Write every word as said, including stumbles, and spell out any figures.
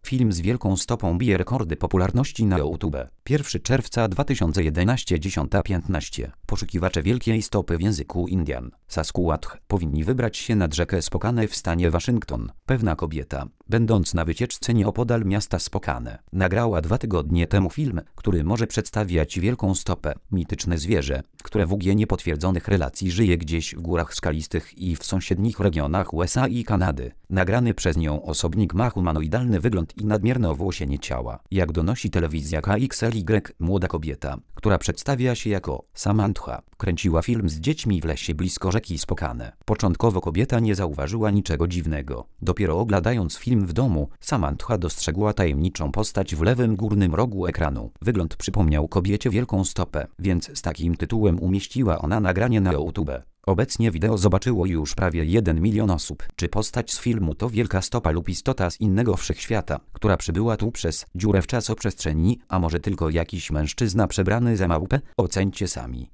Film z wielką stopą bije rekordy popularności na YouTube. pierwszego czerwca dwa tysiące jedenastego, dziesiąta piętnaście. Poszukiwacze wielkiej stopy w języku Indian, Sasquatch, powinni wybrać się nad rzekę Spokane w stanie Waszyngton. Pewna kobieta, będąc na wycieczce nieopodal miasta Spokane, nagrała dwa tygodnie temu film, który może przedstawiać wielką stopę, mityczne zwierzę, które w ugnie niepotwierdzonych relacji żyje gdzieś w górach skalistych i w sąsiednich regionach U S A i Kanady. Nagrany przez nią osobnik ma humanoidalny wygląd i nadmierne owłosienie ciała. Jak donosi telewizja K X L Y, młoda kobieta, która przedstawia się jako Samantha, kręciła film z dziećmi w lesie blisko rzeki Spokane. Początkowo kobieta nie zauważyła niczego dziwnego. Dopiero oglądając film w domu, Samantha dostrzegła tajemniczą postać w lewym górnym rogu ekranu. Wygląd przypomniał kobiecie wielką stopę, więc z takim tytułem umieściła ona nagranie na YouTube. Obecnie wideo zobaczyło już prawie jeden milion osób. Czy postać z filmu to wielka stopa lub istota z innego wszechświata, która przybyła tu przez dziurę w czasoprzestrzeni, a może tylko jakiś mężczyzna przebrany za małpę? Oceńcie sami.